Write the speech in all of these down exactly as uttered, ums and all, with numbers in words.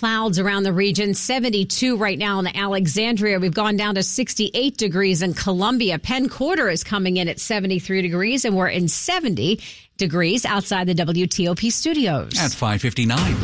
clouds around the region. seventy-two right now in Alexandria. We've gone down to sixty-eight degrees in Columbia. Penn Quarter is coming in at seventy-three degrees, and we're in seventy degrees outside the W T O P studios. At five fifty-nine.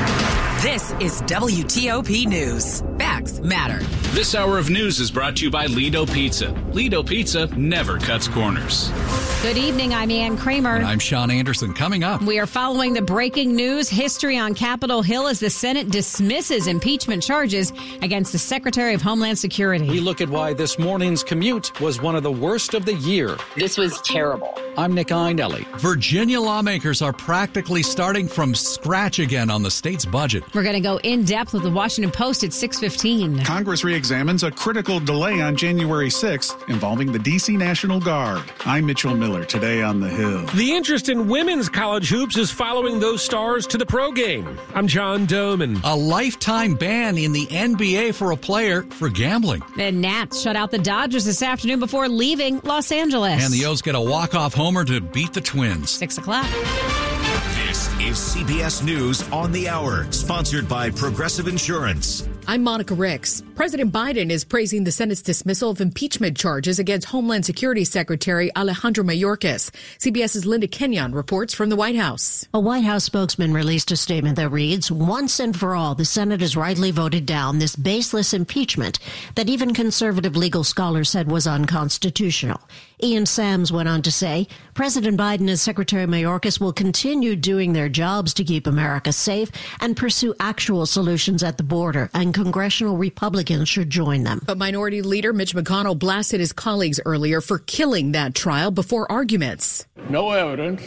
This is W T O P News. Facts matter. This hour of news is brought to you by Lido Pizza. Lido Pizza never cuts corners. Good evening. I'm Ann Kramer. And I'm Sean Anderson. Coming up, we are following the breaking news history on Capitol Hill as the Senate dismisses impeachment charges against the Secretary of Homeland Security. We look at why this morning's commute was one of the worst of the year. This was terrible. I'm Nick Einelli. Virginia lawmakers are practically starting from scratch again on the state's budget. We're going to go in depth with the Washington Post at six fifteen. Congress reexamines a critical delay on January sixth involving the D C National Guard. I'm Mitchell Miller, today on the Hill. The interest in women's college hoops is following those stars to the pro game. I'm John Doman. A lifetime ban in the N B A for a player for gambling. The Nats shut out the Dodgers this afternoon before leaving Los Angeles. And the O's get a walk-off homer to beat the Twins. Six o'clock. This is C B S News on the Hour, sponsored by Progressive Insurance. I'm Monica Ricks. President Biden is praising the Senate's dismissal of impeachment charges against Homeland Security Secretary Alejandro Mayorkas. CBS's Linda Kenyon reports from the White House. A White House spokesman released a statement that reads, "Once and for all, the Senate has rightly voted down this baseless impeachment that even conservative legal scholars said was unconstitutional." Ian Sams went on to say, President Biden and Secretary Mayorkas will continue doing their jobs to keep America safe and pursue actual solutions at the border, and congressional Republicans should join them. But Minority Leader Mitch McConnell blasted his colleagues earlier for killing that trial before arguments. No evidence,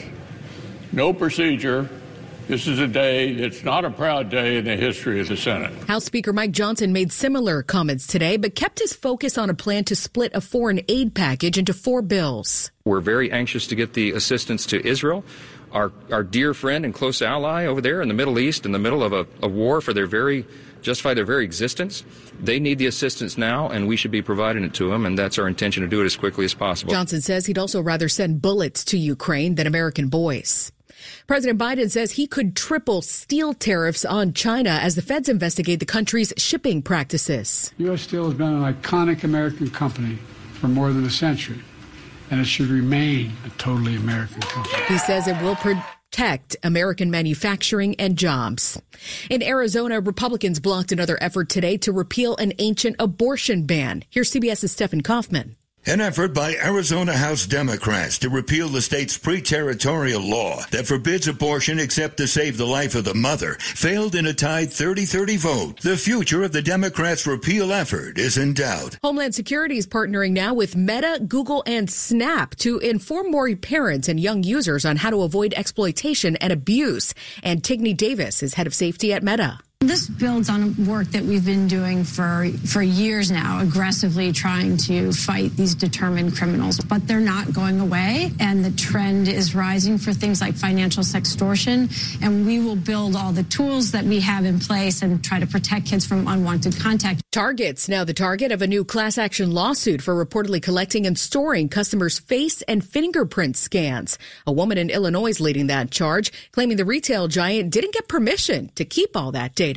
no procedure. This is a day that's not a proud day in the history of the Senate. House Speaker Mike Johnson made similar comments today, but kept his focus on a plan to split a foreign aid package into four bills. We're very anxious to get the assistance to Israel, our, our dear friend and close ally over there in the Middle East, in the middle of a, a war for their very, justify their very existence. They need the assistance now, and we should be providing it to them, and that's our intention to do it as quickly as possible. Johnson says he'd also rather send bullets to Ukraine than American boys. President Biden says he could triple steel tariffs on China as the feds investigate the country's shipping practices. U S. Steel has been an iconic American company for more than a century, and it should remain a totally American company. He says it will protect American manufacturing and jobs. In Arizona, Republicans blocked another effort today to repeal an ancient abortion ban. Here's CBS's Stephen Kaufman. An effort by Arizona House Democrats to repeal the state's pre-territorial law that forbids abortion except to save the life of the mother failed in a tied thirty thirty vote. The future of the Democrats' repeal effort is in doubt. Homeland Security is partnering now with Meta, Google, and Snap to inform more parents and young users on how to avoid exploitation and abuse. And Tigney Davis is head of safety at Meta. This builds on work that we've been doing for for years now, aggressively trying to fight these determined criminals. But they're not going away, and the trend is rising for things like financial sextortion. And we will build all the tools that we have in place and try to protect kids from unwanted contact. Target's now the target of a new class action lawsuit for reportedly collecting and storing customers' face and fingerprint scans. A woman in Illinois is leading that charge, claiming the retail giant didn't get permission to keep all that data.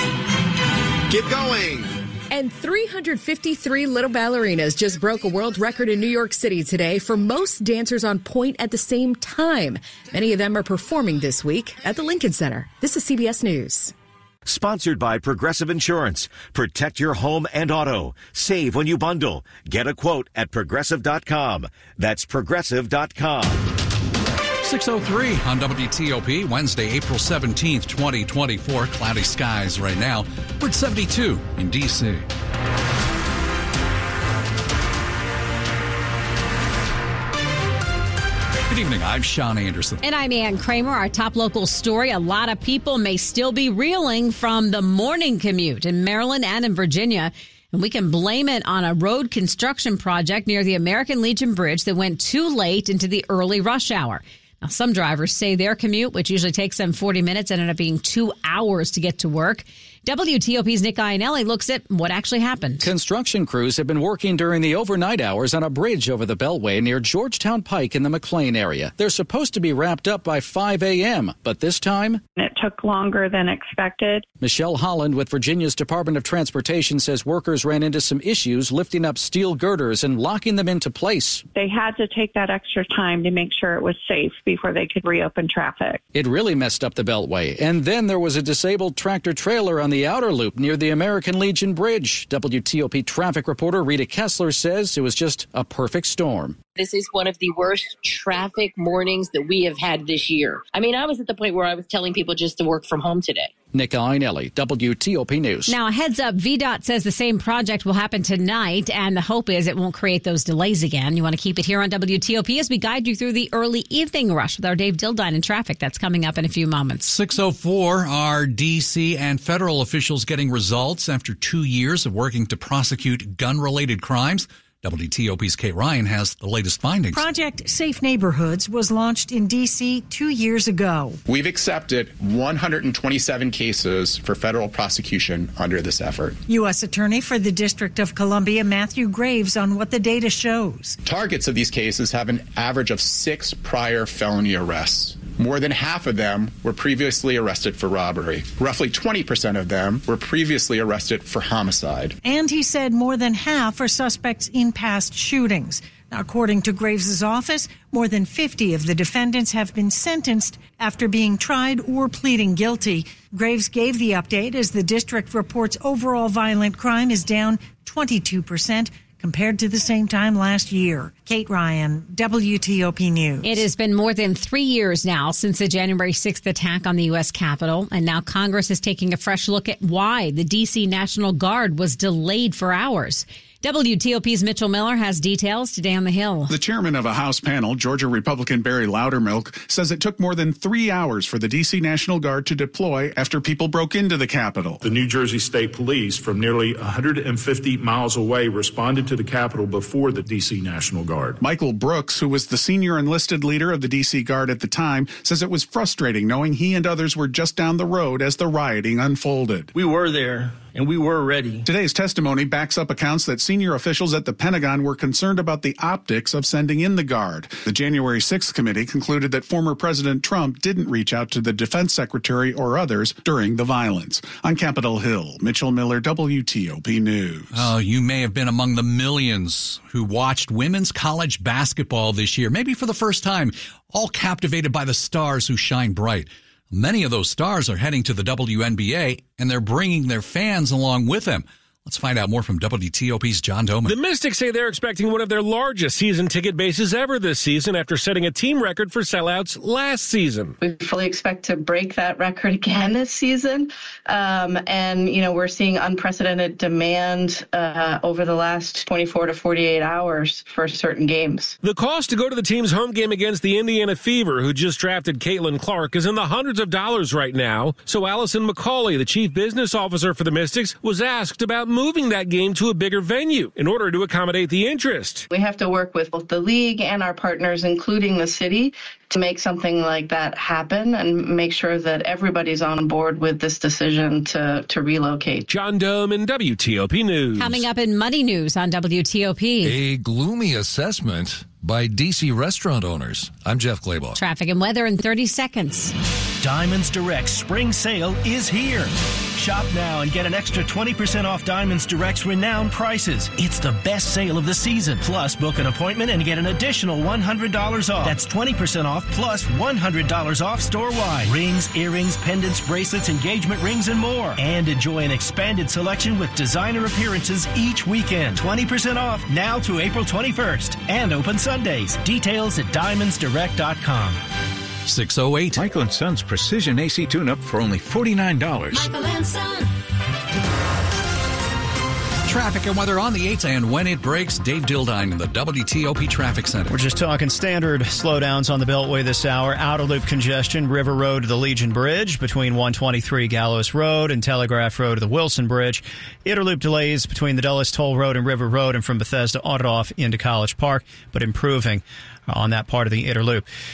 Keep going. And three hundred fifty-three little ballerinas just broke a world record in New York City today for most dancers on point at the same time. Many of them are performing this week at the Lincoln Center. This is C B S News. Sponsored by Progressive Insurance. Protect your home and auto. Save when you bundle. Get a quote at progressive dot com. That's progressive dot com. six oh three on W T O P, Wednesday, April seventeenth, twenty twenty-four. Cloudy skies right now. We're at seventy-two in D C. Good evening. I'm Sean Anderson. And I'm Ann Kramer. Our top local story. A lot of people may still be reeling from the morning commute in Maryland and in Virginia. And we can blame it on a road construction project near the American Legion Bridge that went too late into the early rush hour. Now, some drivers say their commute, which usually takes them forty minutes, ended up being two hours to get to work. W T O P's Nick Iannelli looks at what actually happened. Construction crews have been working during the overnight hours on a bridge over the Beltway near Georgetown Pike in the McLean area. They're supposed to be wrapped up by five a.m., but this time it took longer than expected. Michelle Holland with Virginia's Department of Transportation says workers ran into some issues lifting up steel girders and locking them into place. They had to take that extra time to make sure it was safe before they could reopen traffic. It really messed up the Beltway. And then there was a disabled tractor trailer on the outer loop near the American Legion Bridge. W T O P traffic reporter Rita Kessler says it was just a perfect storm. This is one of the worst traffic mornings that we have had this year. I mean, I was at the point where I was telling people just to work from home today. Nick Iannelli, W T O P News. Now, a heads up, V DOT says the same project will happen tonight, and the hope is it won't create those delays again. You want to keep it here on W T O P as we guide you through the early evening rush with our Dave Dildine in traffic. That's coming up in a few moments. six oh four, are D C and federal officials getting results after two years of working to prosecute gun-related crimes? W T O P's Kate Ryan has the latest findings. Project Safe Neighborhoods was launched in D C two years ago. We've accepted one hundred twenty-seven cases for federal prosecution under this effort. U S Attorney for the District of Columbia, Matthew Graves, on what the data shows. Targets of these cases have an average of six prior felony arrests. More than half of them were previously arrested for robbery. Roughly twenty percent of them were previously arrested for homicide. And he said more than half are suspects in past shootings. Now, according to Graves' office, more than fifty of the defendants have been sentenced after being tried or pleading guilty. Graves gave the update as the district reports overall violent crime is down twenty-two percent. Compared to the same time last year. Kate Ryan, W T O P News. It has been more than three years now since the January sixth attack on the U S Capitol, and now Congress is taking a fresh look at why the D C National Guard was delayed for hours. W T O P's Mitchell Miller has details today on the Hill. The chairman of a House panel, Georgia Republican Barry Loudermilk, says it took more than three hours for the D C National Guard to deploy after people broke into the Capitol. The New Jersey State Police from nearly one hundred fifty miles away responded to the Capitol before the D C National Guard. Michael Brooks, who was the senior enlisted leader of the D C Guard at the time, says it was frustrating knowing he and others were just down the road as the rioting unfolded. We were there. And we were ready. Today's testimony backs up accounts that senior officials at the Pentagon were concerned about the optics of sending in the Guard. The January sixth committee concluded that former President Trump didn't reach out to the defense secretary or others during the violence. On Capitol Hill, Mitchell Miller, W T O P News. Oh, you may have been among the millions who watched women's college basketball this year, maybe for the first time, all captivated by the stars who shine bright. Many of those stars are heading to the W N B A, and they're bringing their fans along with them. Let's find out more from W T O P's John Doman. The Mystics say they're expecting one of their largest season ticket bases ever this season after setting a team record for sellouts last season. We fully expect to break that record again this season. Um, and, you know, we're seeing unprecedented demand uh, over the last twenty-four to forty-eight hours for certain games. The cost to go to the team's home game against the Indiana Fever, who just drafted Caitlin Clark, is in the hundreds of dollars right now. So Allison McCauley, the chief business officer for the Mystics, was asked about moving that game to a bigger venue in order to accommodate the interest. We have to work with both the league and our partners, including the city, to make something like that happen and make sure that everybody's on board with this decision to, to relocate. John Doman, W T O P News. Coming up in Money News on W T O P. A gloomy assessment by D C restaurant owners. I'm Jeff Claybaugh. Traffic and weather in thirty seconds. Diamonds Direct Spring Sale is here. Shop now and get an extra twenty percent off Diamonds Direct's renowned prices. It's the best sale of the season. Plus, book an appointment and get an additional one hundred dollars off. That's twenty percent off plus one hundred dollars off store-wide. Rings, earrings, pendants, bracelets, engagement rings, and more. And enjoy an expanded selection with designer appearances each weekend. twenty percent off now to April twenty-first. And open Sundays. Details at diamonds direct dot com. six oh eight. Michael and Son's Precision A C Tune-Up for only forty-nine dollars. Michael and Son. Traffic and weather on the eights and when it breaks. Dave Dildine in the W T O P Traffic Center. We're just talking standard slowdowns on the Beltway this hour. Outer loop congestion, River Road to the Legion Bridge between one twenty-three Gallows Road and Telegraph Road to the Wilson Bridge. Inner loop delays between the Dulles Toll Road and River Road and from Bethesda on and off into College Park, but improving on that part of the inner loop.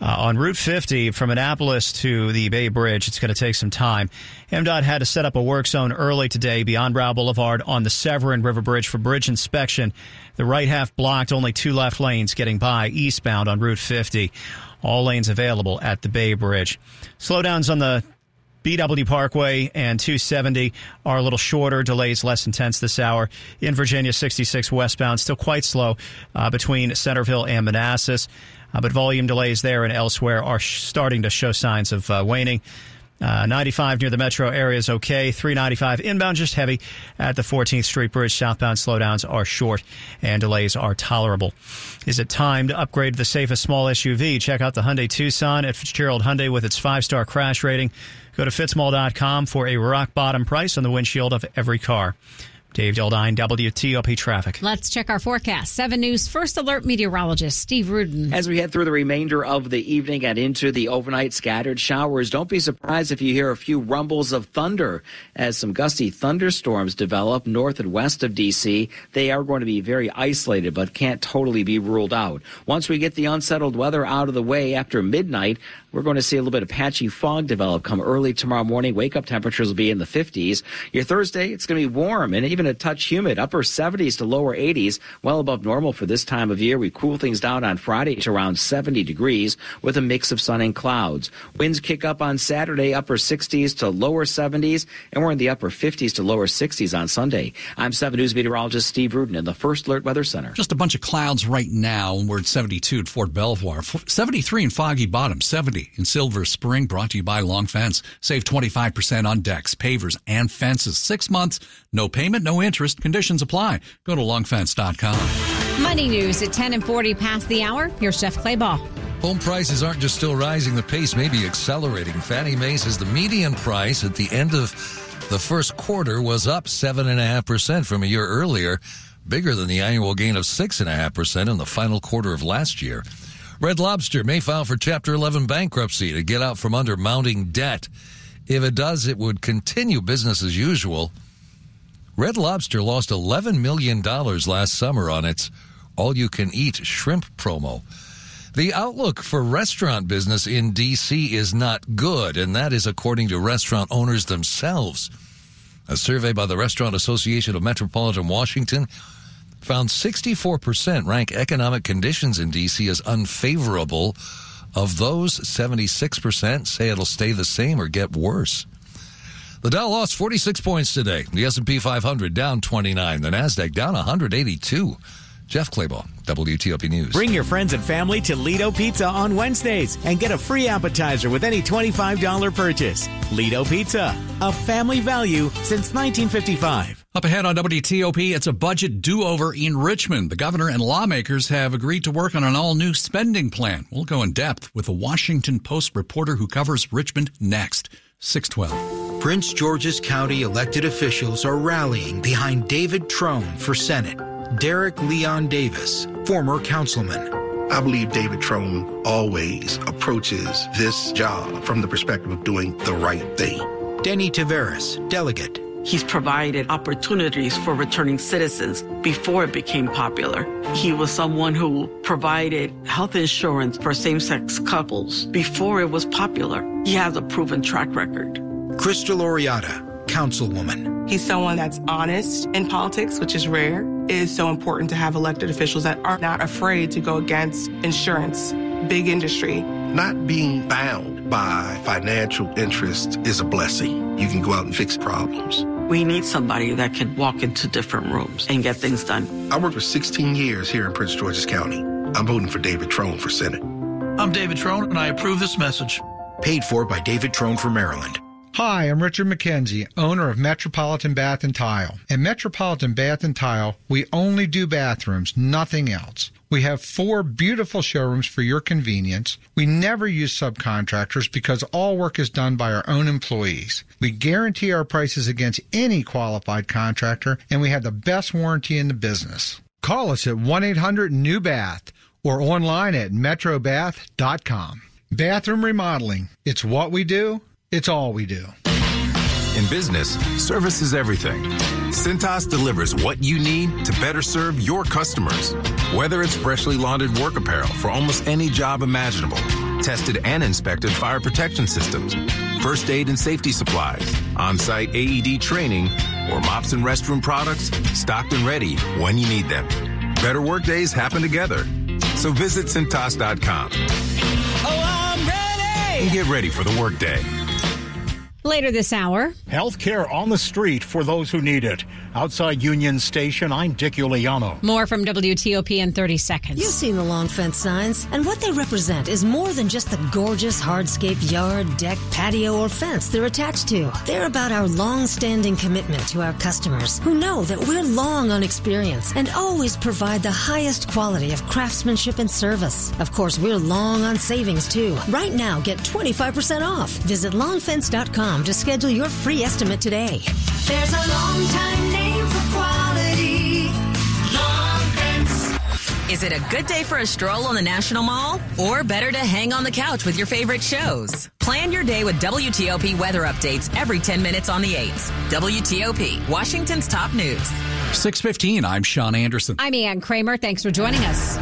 Uh, on Route fifty from Annapolis to the Bay Bridge, it's going to take some time. M DOT had to set up a work zone early today beyond Brow Boulevard on the Severn River Bridge for bridge inspection. The right half blocked, only two left lanes getting by eastbound on Route fifty. All lanes available at the Bay Bridge. Slowdowns on the B W Parkway and two seventy are a little shorter. Delays less intense this hour. In Virginia, sixty-six westbound, still quite slow uh, between Centerville and Manassas. Uh, but volume delays there and elsewhere are sh- starting to show signs of uh, waning. Uh, ninety-five near the metro area is okay. three ninety-five inbound just heavy at the fourteenth Street Bridge. Southbound slowdowns are short and delays are tolerable. Is it time to upgrade the safest small S U V? Check out the Hyundai Tucson at Fitzgerald Hyundai with its five-star crash rating. Go to fitzmall dot com for a rock-bottom price on the windshield of every car. Dave Dildine, W T O P Traffic. Let's check our forecast. seven News First Alert meteorologist Steve Rudin. As we head through the remainder of the evening and into the overnight scattered showers, don't be surprised if you hear a few rumbles of thunder as some gusty thunderstorms develop north and west of D C. They are going to be very isolated, but can't totally be ruled out. Once we get the unsettled weather out of the way after midnight, we're going to see a little bit of patchy fog develop come early tomorrow morning. Wake-up temperatures will be in the fifties. Your Thursday, it's going to be warm and even a touch humid, upper seventies to lower eighties, well above normal for this time of year. We cool things down on Friday to around seventy degrees with a mix of sun and clouds. Winds kick up on Saturday, upper sixties to lower seventies, and we're in the upper fifties to lower sixties on Sunday. I'm seven News meteorologist Steve Rudin in the First Alert Weather Center. Just a bunch of clouds right now. We're at seventy-two at Fort Belvoir, seventy-three in Foggy Bottom, seventy in Silver Spring, brought to you by Long Fence. Save twenty-five percent on decks, pavers, and fences. Six months, no payment, no interest. Conditions apply. Go to long fence dot com. Money news at ten and forty past the hour. Here's Jeff Claybaugh. Home prices aren't just still rising, the pace may be accelerating. Fannie Mae says the median price at the end of the first quarter was up seven point five percent from a year earlier, bigger than the annual gain of six point five percent in the final quarter of last year. Red Lobster may file for Chapter eleven bankruptcy to get out from under mounting debt. If it does, it would continue business as usual. Red Lobster lost eleven million dollars last summer on its all-you-can-eat shrimp promo. The outlook for restaurant business in D C is not good, and that is according to restaurant owners themselves. A survey by the Restaurant Association of Metropolitan Washington found sixty-four percent rank economic conditions in D C as unfavorable. Of those, seventy-six percent say it'll stay the same or get worse. The Dow lost forty-six points today. The S and P five hundred down twenty-nine. The Nasdaq down one hundred eighty-two. Jeff Claybaugh, W T O P News. Bring your friends and family to Lido Pizza on Wednesdays and get a free appetizer with any twenty-five dollars purchase. Lido Pizza, a family value since nineteen fifty-five. Up ahead on W T O P, it's a budget do-over in Richmond. The governor and lawmakers have agreed to work on an all-new spending plan. We'll go in depth with a Washington Post reporter who covers Richmond next. six twelve. Prince George's County elected officials are rallying behind David Trone for Senate. Derek Leon Davis, former councilman. I believe David Trone always approaches this job from the perspective of doing the right thing. Denny Taveras, delegate. He's provided opportunities for returning citizens before it became popular. He was someone who provided health insurance for same-sex couples before it was popular. He has a proven track record. Crystal Oriata, councilwoman. He's someone that's honest in politics, which is rare. It is so important to have elected officials that are not afraid to go against insurance, big industry. Not being bound by financial interest is a blessing. You can go out and fix problems. We need somebody that can walk into different rooms and get things done. I worked for sixteen years here in Prince George's County. I'm voting for David Trone for Senate. I'm David Trone, and I approve this message. Paid for by David Trone for Maryland. Hi, I'm Richard McKenzie, owner of Metropolitan Bath and Tile. At Metropolitan Bath and Tile, we only do bathrooms, nothing else. We have four beautiful showrooms for your convenience. We never use subcontractors because all work is done by our own employees. We guarantee our prices against any qualified contractor, and we have the best warranty in the business. Call us at one eight hundred new bath or online at metro bath dot com. Bathroom remodeling. It's what we do. It's all we do. In business, service is everything. Cintas delivers what you need to better serve your customers. Whether it's freshly laundered work apparel for almost any job imaginable, tested and inspected fire protection systems, first aid and safety supplies, on-site A E D training, or mops and restroom products stocked and ready when you need them. Better workdays happen together. So visit Cintas dot com. Oh, I'm ready! And get ready for the workday. Later this hour. Healthcare on the street for those who need it. Outside Union Station, I'm Dick Iuliano. More from W T O P in thirty seconds. You've seen the long fence signs, and what they represent is more than just the gorgeous hardscape yard, deck, patio, or fence they're attached to. They're about our long-standing commitment to our customers who know that we're long on experience and always provide the highest quality of craftsmanship and service. Of course, we're long on savings, too. Right now, get twenty-five percent off. Visit long fence dot com to schedule your free estimate today. There's a long time name for quality. Long Fence. Is it a good day for a stroll on the National Mall? Or better to hang on the couch with your favorite shows? Plan your day with W T O P weather updates every ten minutes on the eights. W T O P, Washington's top news. six fifteen, I'm Sean Anderson. I'm Ann Kramer. Thanks for joining us.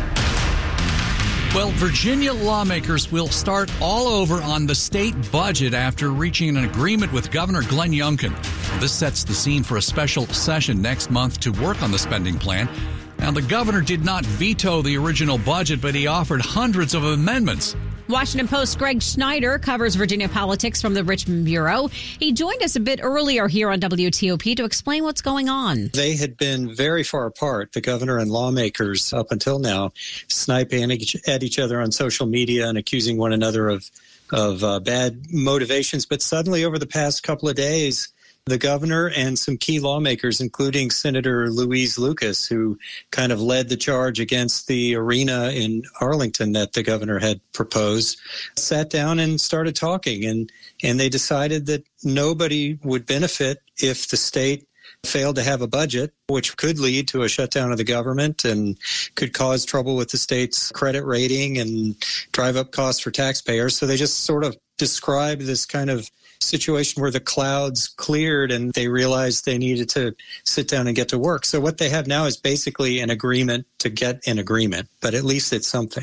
Well, Virginia lawmakers will start all over on the state budget after reaching an agreement with Governor Glenn Youngkin. This sets the scene for a special session next month to work on the spending plan. Now, the governor did not veto the original budget, but he offered hundreds of amendments. Washington Post's Greg Schneider covers Virginia politics from the Richmond Bureau. He joined us a bit earlier here on W T O P to explain what's going on. They had been very far apart, the governor and lawmakers, up until now, sniping at each other on social media and accusing one another of, of uh, bad motivations. But suddenly, over the past couple of days, the governor and some key lawmakers, including Senator Louise Lucas, who kind of led the charge against the arena in Arlington that the governor had proposed, sat down and started talking. And, and they decided that nobody would benefit if the state failed to have a budget, which could lead to a shutdown of the government and could cause trouble with the state's credit rating and drive up costs for taxpayers. So they just sort of described this kind of situation where the clouds cleared and they realized they needed to sit down and get to work. So what they have now is basically an agreement to get an agreement, but at least it's something.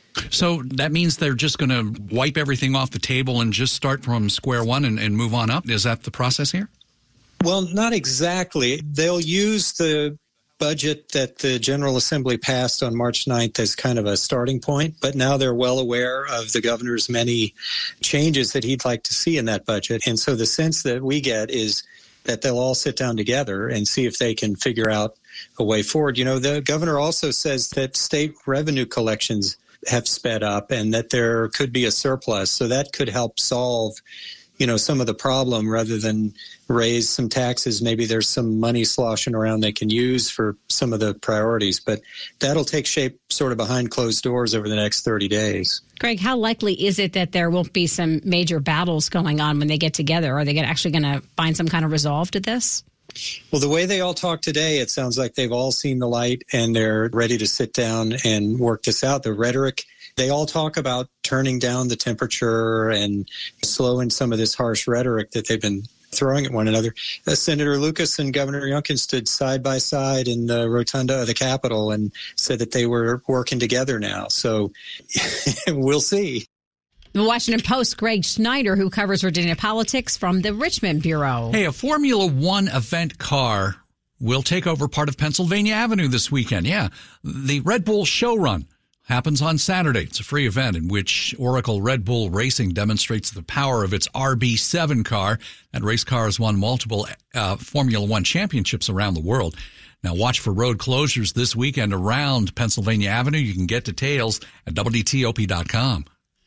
So that means they're just going to wipe everything off the table and just start from square one and, and move on up? Is that the process here? Well, not exactly. They'll use the budget that the General Assembly passed on March ninth as kind of a starting point, but now they're well aware of the governor's many changes that he'd like to see in that budget. And so the sense that we get is that they'll all sit down together and see if they can figure out a way forward. You know, the governor also says that state revenue collections have sped up and that there could be a surplus. So that could help solve, you know, some of the problem rather than raise some taxes. Maybe there's some money sloshing around they can use for some of the priorities, but that'll take shape sort of behind closed doors over the next thirty days. Greg, how likely is it that there won't be some major battles going on when they get together? Are they actually going to find some kind of resolve to this? Well, the way they all talk today, it sounds like they've all seen the light and they're ready to sit down and work this out. The rhetoric, they all talk about turning down the temperature and slowing some of this harsh rhetoric that they've been throwing at one another. Uh, Senator Lucas and Governor Youngkin stood side by side in the rotunda of the Capitol and said that they were working together now. So we'll see. The Washington Post's Greg Schneider, who covers Virginia politics from the Richmond Bureau. Hey, a Formula One event car will take over part of Pennsylvania Avenue this weekend. Yeah, the Red Bull Show Run happens on Saturday. It's a free event in which Oracle Red Bull Racing demonstrates the power of its R B seven car. That race car has won multiple uh, Formula One championships around the world. Now watch for road closures this weekend around Pennsylvania Avenue. You can get details at W T O P dot com.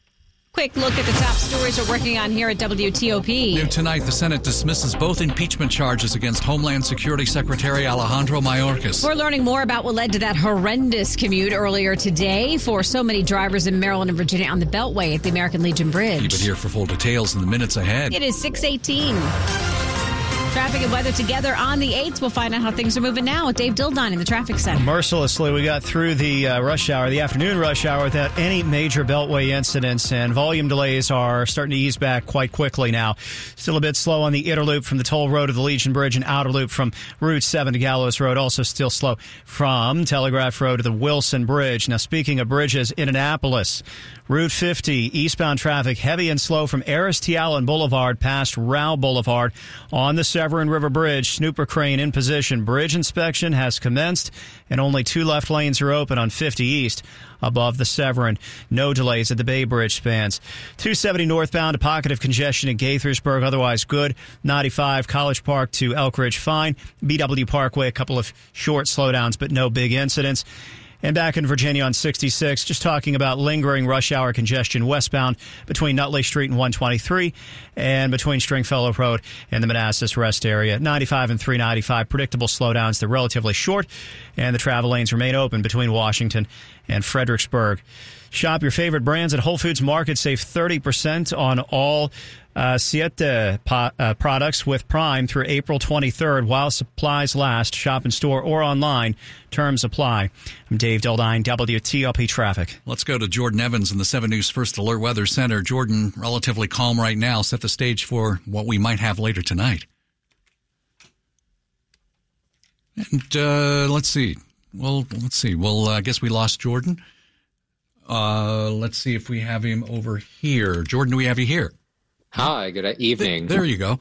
Quick look at the top stories we're working on here at W T O P. New tonight, the Senate dismisses both impeachment charges against Homeland Security Secretary Alejandro Mayorkas. We're learning more about what led to that horrendous commute earlier today for so many drivers in Maryland and Virginia on the Beltway at the American Legion Bridge. Keep it here for full details in the minutes ahead. It is six eighteen. Traffic and weather together on the eights. We'll find out how things are moving now with Dave Dildine in the traffic center. Mercilessly, we got through the uh, rush hour, the afternoon rush hour, without any major Beltway incidents, and volume delays are starting to ease back quite quickly now. Still a bit slow on the Inner Loop from the Toll Road to the Legion Bridge, and Outer Loop from Route seven to Gallows Road. Also still slow from Telegraph Road to the Wilson Bridge. Now, speaking of bridges, in Annapolis, Route fifty, eastbound traffic heavy and slow from Aris T. Allen Boulevard past Rao Boulevard on the Severn River Bridge. Snooper crane in position. Bridge inspection has commenced, and only two left lanes are open on fifty East above the Severn. No delays at the Bay Bridge spans. two seventy northbound, a pocket of congestion at Gaithersburg, otherwise good. ninety-five College Park to Elk Ridge, fine. B W Parkway, a couple of short slowdowns, but no big incidents. And back in Virginia on sixty-six, just talking about lingering rush hour congestion westbound between Nutley Street and one twenty-three and between Stringfellow Road and the Manassas Rest area. ninety-five and three ninety-five, predictable slowdowns. They're relatively short, and the travel lanes remain open between Washington and Fredericksburg. Shop your favorite brands at Whole Foods Market. Save thirty percent on all uh, Siete po- uh, products with Prime through April twenty-third while supplies last. Shop in store or online. Terms apply. I'm Dave Dildine, W T O P Traffic. Let's go to Jordan Evans in the seven News First Alert Weather Center. Jordan, relatively calm right now. Set the stage for what we might have later tonight. And uh, let's see. Well, let's see. Well, uh, I guess we lost Jordan. Uh, let's see if we have him over here. Jordan, do we have you here? Hi, good evening. There you go.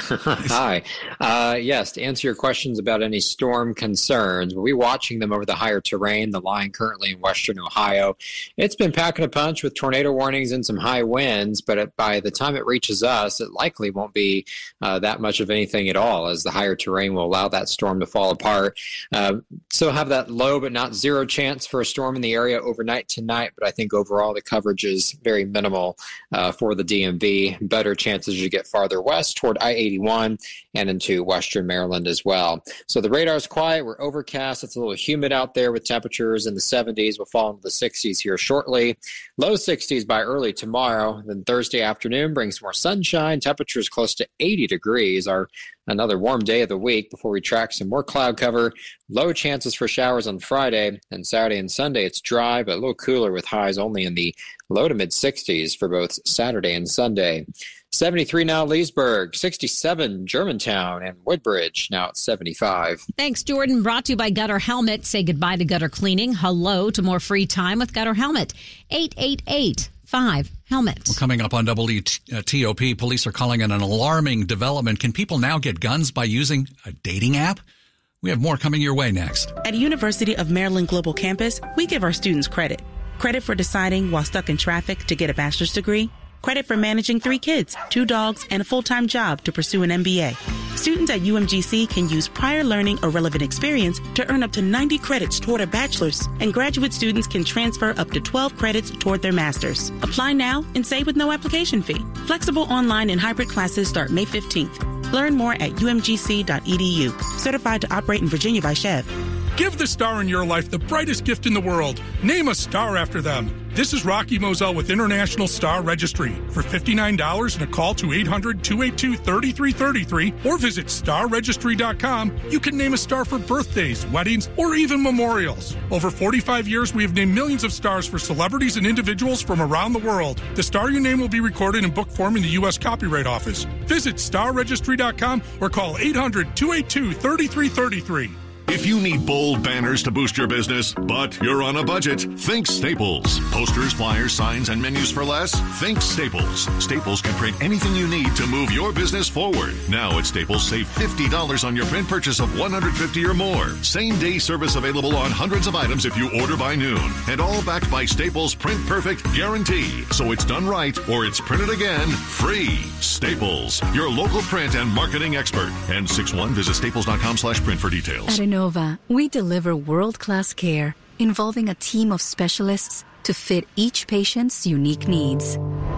Hi. Uh, yes, to answer your questions about any storm concerns, we'll be watching them over the higher terrain, the line currently in western Ohio. It's been packing a punch with tornado warnings and some high winds, but it, by the time it reaches us, it likely won't be uh, that much of anything at all, as the higher terrain will allow that storm to fall apart. Uh, still have that low but not zero chance for a storm in the area overnight tonight, but I think overall the coverage is very minimal uh, for the D M V. Better chances as you get farther west toward I eighty-one and into western Maryland as well. So the radar's quiet. We're overcast. It's a little humid out there with temperatures in the seventies. We'll fall into the sixties here shortly. Low sixties by early tomorrow. Then Thursday afternoon brings more sunshine. Temperatures close to eighty degrees. Our another warm day of the week before we track some more cloud cover. Low chances for showers on Friday, and Saturday and Sunday it's dry but a little cooler with highs only in the low to mid sixties for both Saturday and Sunday. seventy-three now Leesburg, sixty-seven Germantown, and Woodbridge now at seventy-five. Thanks, Jordan. Brought to you by Gutter Helmet. Say goodbye to gutter cleaning. Hello to more free time with Gutter Helmet. eight eight eight five helmet. Well, coming up on W T O P, police are calling it an alarming development. Can people now get guns by using a dating app? We have more coming your way next. At University of Maryland Global Campus, we give our students credit. Credit for deciding while stuck in traffic to get a bachelor's degree. Credit for managing three kids, two dogs, and a full-time job to pursue an M B A. Students at U M G C can use prior learning or relevant experience to earn up to ninety credits toward a bachelor's, and graduate students can transfer up to twelve credits toward their master's. Apply now and save with no application fee. Flexible online and hybrid classes start May fifteenth. Learn more at U M G C dot E D U. Certified to operate in Virginia by Chev. Give the star in your life the brightest gift in the world. Name a star after them. This is Rocky Moselle with International Star Registry. For fifty-nine dollars and a call to eight hundred, two eight two, three three three three or visit star registry dot com, you can name a star for birthdays, weddings, or even memorials. Over forty-five years, we have named millions of stars for celebrities and individuals from around the world. The star you name will be recorded in book form in the U S Copyright Office. Visit star registry dot com or call eight hundred, two eight two, three three three three. If you need bold banners to boost your business, but you're on a budget, think Staples. Posters, flyers, signs, and menus for less? Think Staples. Staples can print anything you need to move your business forward. Now at Staples, save fifty dollars on your print purchase of one hundred fifty dollars or more. Same-day service available on hundreds of items if you order by noon. And all backed by Staples' Print Perfect guarantee. So it's done right or it's printed again free. Staples, your local print and marketing expert. And six one, visit staples dot com slash print for details. At Inova, we deliver world-class care involving a team of specialists to fit each patient's unique needs.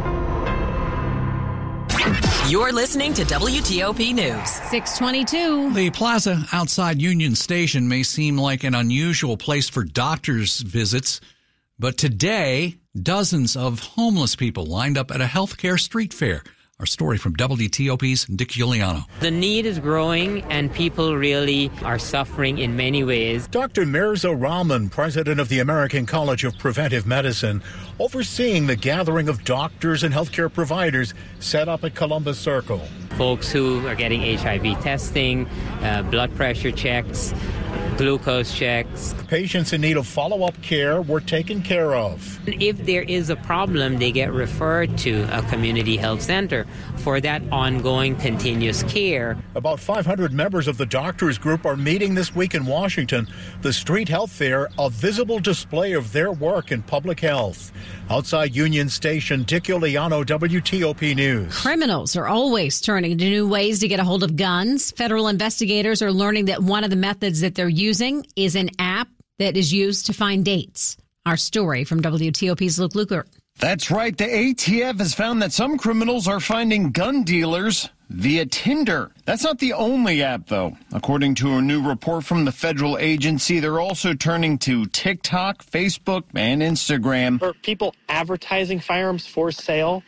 You're listening to W T O P News. six twenty-two. The plaza outside Union Station may seem like an unusual place for doctors' visits, but today, dozens of homeless people lined up at a healthcare street fair. Our story from W T O P's Dick Giuliano. The need is growing and people really are suffering in many ways. Doctor Mirza Rahman, president of the American College of Preventive Medicine, overseeing the gathering of doctors and healthcare providers set up at Columbus Circle. Folks who are getting H I V testing, uh, blood pressure checks, glucose checks. Patients in need of follow-up care were taken care of. If there is a problem, they get referred to a community health center for that ongoing continuous care. About five hundred members of the doctors group are meeting this week in Washington. The Street Health Fair, a visible display of their work in public health. Outside Union Station, Dick Giuliano, W T O P News. Criminals are always turning to new ways to get a hold of guns. Federal investigators are learning that one of the methods that they're using is an app that is used to find dates. Our story from W T O P's Luke Luker. That's right. The A T F has found that some criminals are finding gun dealers via Tinder. That's not the only app, though. According to a new report from the federal agency, they're also turning to TikTok, Facebook, and Instagram. For people advertising firearms for sale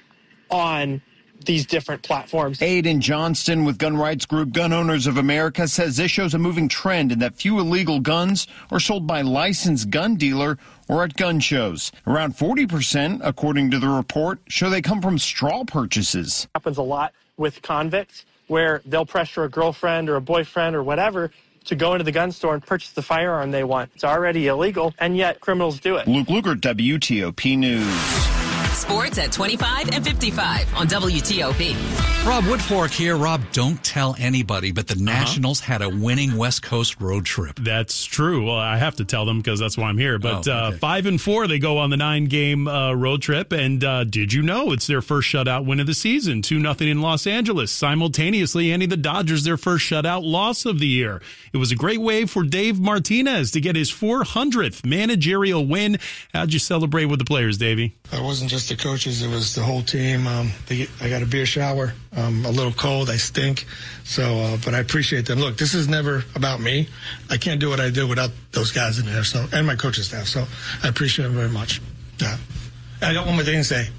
on these different platforms. Aiden Johnston with gun rights group Gun Owners of America says this shows a moving trend in that few illegal guns are sold by licensed gun dealer or at gun shows. Around forty percent, according to the report, show they come from straw purchases. Happens a lot with convicts where they'll pressure a girlfriend or a boyfriend or whatever to go into the gun store and purchase the firearm they want. It's already illegal, and yet criminals do it. Luke Luker, W T O P News. Sports at twenty-five and fifty-five on W T O P. Rob Woodfork here. Rob, don't tell anybody, but the Nationals uh-huh. had a winning West Coast road trip. That's true. Well, I have to tell them because that's why I'm here. But oh, okay. uh, five and four, they go on the nine-game uh, road trip. And uh, did you know it's their first shutout win of the season? two nothing in Los Angeles. Simultaneously handing the Dodgers their first shutout loss of the year. It was a great way for Dave Martinez to get his four hundredth managerial win. How'd you celebrate with the players, Davey? It wasn't just the coaches, it was the whole team. Um, they, I got a beer shower, um, a little cold, I stink. So, uh, but I appreciate them. Look, this is never about me. I can't do what I do without those guys in there, so, and my coaching staff. So I appreciate them very much. Yeah. I got one more thing to say.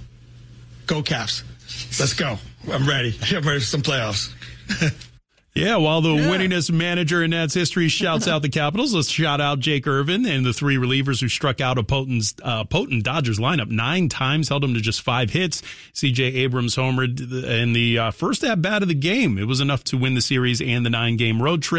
Go Caps. Let's go. I'm ready. I'm ready for some playoffs. Yeah, while the yeah. winningest manager in Nats history shouts out the Capitals, let's shout out Jake Irvin and the three relievers who struck out a potent, uh, potent Dodgers lineup nine times, held them to just five hits. C J Abrams homered in the uh, first at-bat of the game. It was enough to win the series and the nine-game road trip.